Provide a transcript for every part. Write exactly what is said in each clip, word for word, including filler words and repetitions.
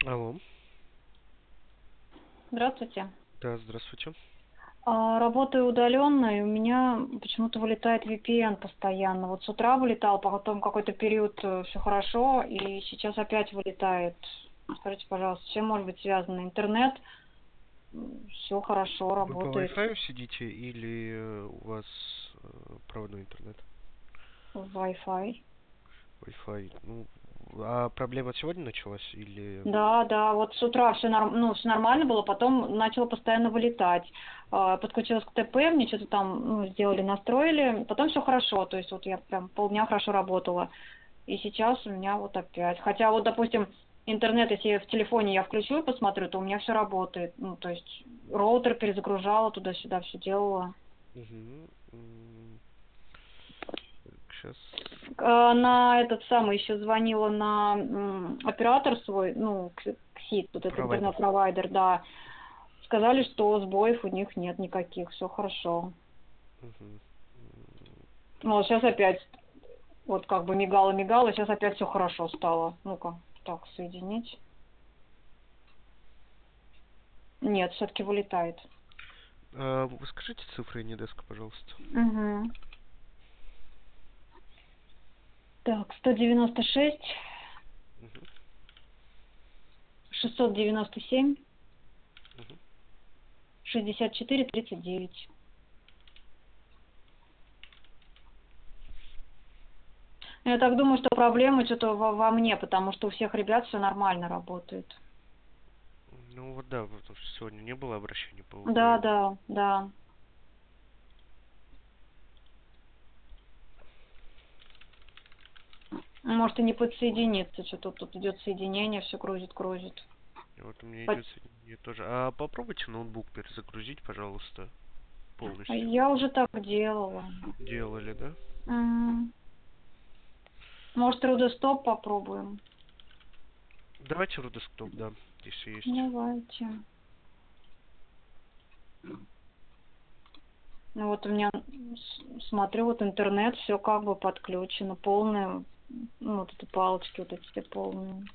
Алло. Здравствуйте. Да, здравствуйте. А, Работаю удаленно, и у меня почему-то вылетает V P N постоянно. Вот с утра вылетал, потом какой-то период все хорошо, и сейчас опять вылетает. Скажите, пожалуйста, с чем может быть связано? Интернет, все хорошо, Вы по работает. Wi-Fi сидите или э, у вас э, проводной интернет? Wi-Fi. Wi-Fi. Ну, а проблема сегодня началась или... Да, да, вот с утра все норм... ну, всё нормально было, потом начало постоянно вылетать. А, Подключилась к Т П, мне что-то там ну, сделали, настроили, потом все хорошо, то есть вот я прям полдня хорошо работала. И сейчас у меня вот опять. Хотя вот, допустим, интернет, если я в телефоне я включу и посмотрю, то у меня все работает. Ну, то есть роутер перезагружала, туда-сюда все делала. Угу. Сейчас. А, На этот самый еще звонила на м, оператор свой, ну, к КСИТ, вот этот Провайдер. интернет-провайдер, да. Сказали, что сбоев у них нет никаких, все хорошо. Угу. Ну, вот сейчас опять, вот как бы мигало-мигало, сейчас опять все хорошо стало. Ну-ка, так, соединить. Нет, все-таки вылетает. А, вы скажите цифры Нидеска, пожалуйста. Угу. Так, сто девяносто шесть, Угу. шестьсот девяносто семь, Угу. шестьдесят четыре, тридцать девять. Я так думаю, что проблема что-то во, во мне, потому что у всех ребят все нормально работает. Ну вот да, потому что сегодня не было обращений по Да, V P N. да, да. Может и не подсоединиться, что-то тут идет соединение, все кружит, кружит. Вот у меня Пот- идет соединение тоже. А попробуйте ноутбук перезагрузить, пожалуйста, а полностью. Я уже так делала. Делали, да? М, Может, трудостоп попробуем? Давайте рудесктоп, да, если есть. Давайте. Ну вот у меня, с- смотрю, вот интернет, все как бы подключено, полное, ну вот эти палочки, вот эти все полные.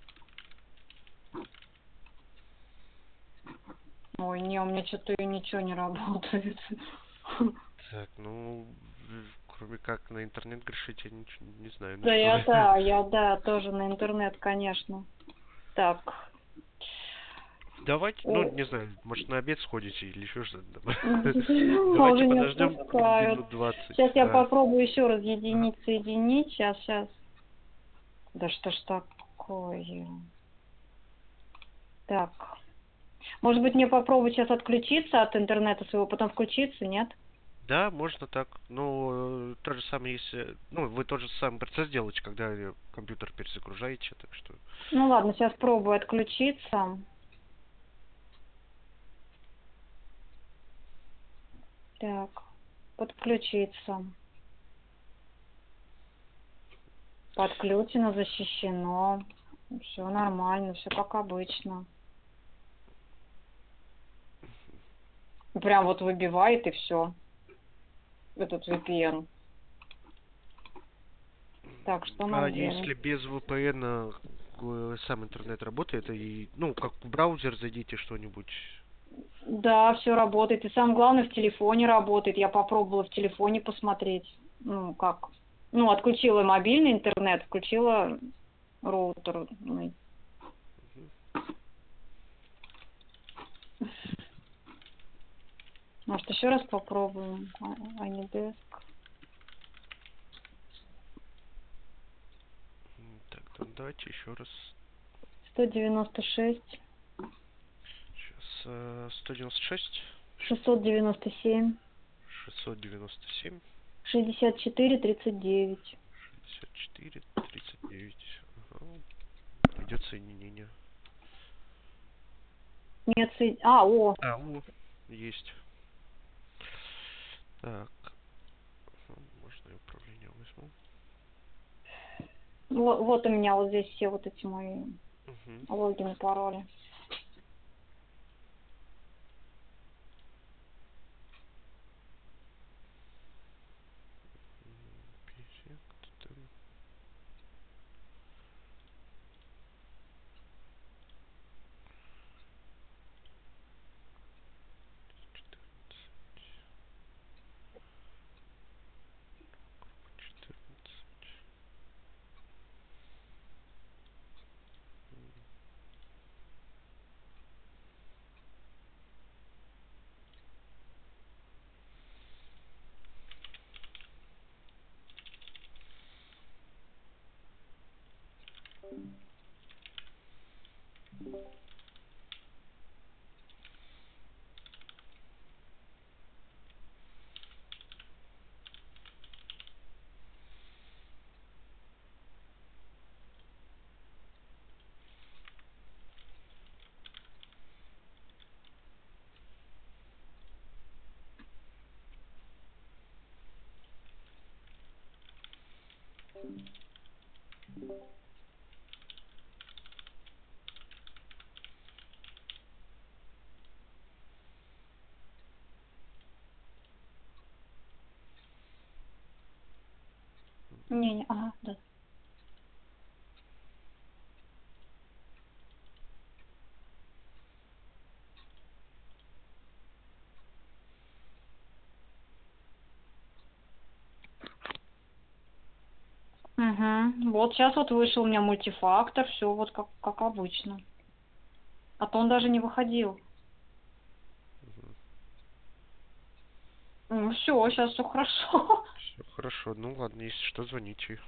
Ой, не, у меня что-то и ничего не работает. Так, ну, в- кроме как на интернет грешить, я ничего не знаю, на Да, что. я, да, я, да, тоже на интернет, конечно. Так. Давайте, ну, О, не знаю, может на обед сходите или еще что-то там. Давайте уже не подождем отпускают. минут двадцать. Сейчас я Да. попробую еще раз Ага. единить, соединить. Сейчас, сейчас. Да что ж такое? Так. Может быть, мне попробовать сейчас отключиться от интернета своего, потом включиться, нет? Да, можно так. Ну, э, то же самое, если... Ну, вы тот же самый процесс делаете, когда э, компьютер перезагружаете, так что... Ну ладно, сейчас пробую отключиться. Так, подключиться. Подключено, защищено. Все нормально, все как обычно. Прям вот выбивает и все. Этот V P N. Так, что А нам делать? если без V P N э, сам интернет работает, и, ну, как в браузер зайдите что-нибудь. Да, все работает. И самое главное, в телефоне работает. Я попробовала в телефоне посмотреть. Ну, как? Ну, отключила мобильный интернет, включила роутер. Ну, может, еще раз попробуем? А- Анидеск. М, Так, да, давайте еще раз. сто девяносто шесть, Сейчас сто девяносто шесть, шестьсот девяносто семь, шестьсот девяносто семь, шестьдесят четыре, тридцать девять. шестьдесят четыре, тридцать девять. Ага, идет соединение. Нет, сой- а, о, А, о, есть. Так, ага, можно и управление возьму. вот, вот у меня вот здесь все вот эти мои Угу. логины, пароли. Не, не, ага, да. Угу. Вот сейчас вот вышел у меня мультифактор, все вот как, как обычно. А то он даже не выходил. Ну все, сейчас все хорошо. Все хорошо. Ну ладно, если что, звоните.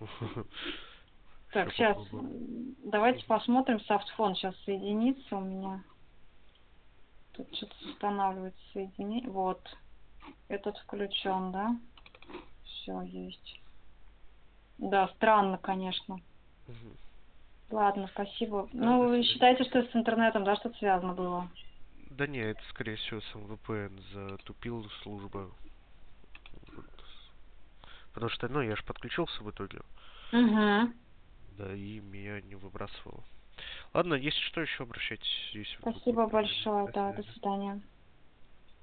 Так, Все сейчас попробуем. давайте посмотрим, софтфон сейчас соединится у меня. Тут что-то устанавливается соединение. Вот. Этот включен, да? Все есть. Да, странно, конечно. Мгм. Ладно, спасибо. Да, Ну, до вы свидания. считаете, что с интернетом, да, что-то связано было? Да не, это скорее всего сам V P N затупил служба. Вот. Потому что, ну, я же подключился в итоге. Угу. Да, и меня не выбрасывало. Ладно, если что, еще обращайтесь, если вдруг будут Спасибо проблемы. большое, До да, до связи. свидания.